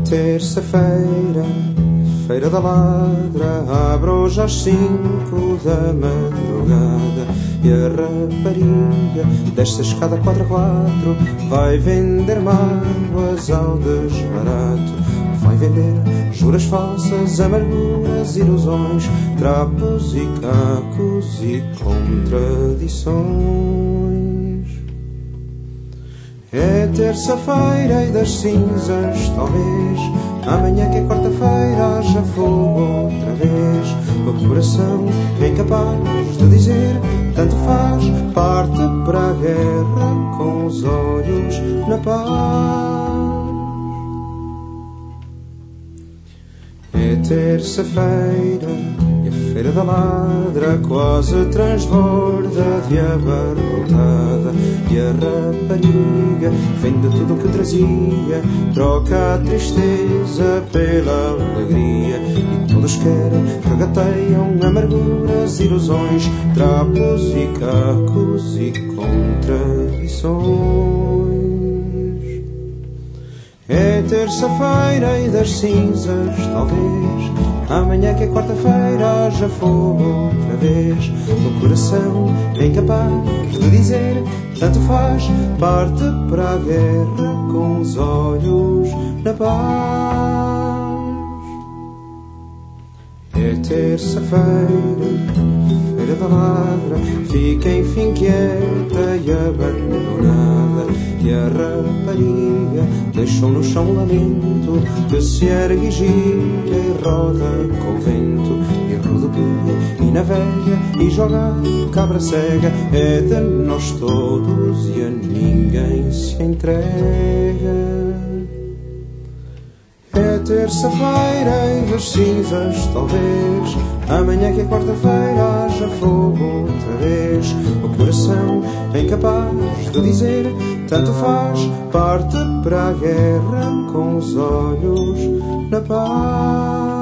terça-feira, Feira da Ladra, abre hoje às 5 da madrugada. E a rapariga desta escada 4x4 vai vender mágoas ao desbarato. Vai vender juras falsas, amarguras, ilusões, trapos e cacos e contradições. É terça-feira e das cinzas, talvez. Amanhã que é quarta-feira, haja fogo outra vez. O coração é incapaz de dizer, tanto faz, parte para a guerra com os olhos na paz. É terça-feira e a Feira da Ladra quase transborda de abarrotada. E a rapariga vende tudo o que trazia, troca a tristeza pela alegria. E todos querem, regateiam amarguras, ilusões, trapos e cacos e contradições. É terça-feira e das cinzas, talvez. Amanhã que é quarta-feira, haja fogo outra vez. O coração é incapaz de dizer, tanto faz, parte para a guerra com os olhos na paz. É terça-feira, Feira da Ladra, fica enfim quieta e abandonada. E a rapariga deixou no chão um lamento que se ergue e gira e roda com o vento. E rodopia e navega e joga a cabra cega. É de nós todos e a ninguém se entrega. É terça-feira e das cinzas, talvez. Amanhã que é quarta-feira, haja fogo outra vez. O coração é incapaz de dizer, tanto faz, parte para a guerra com os olhos na paz.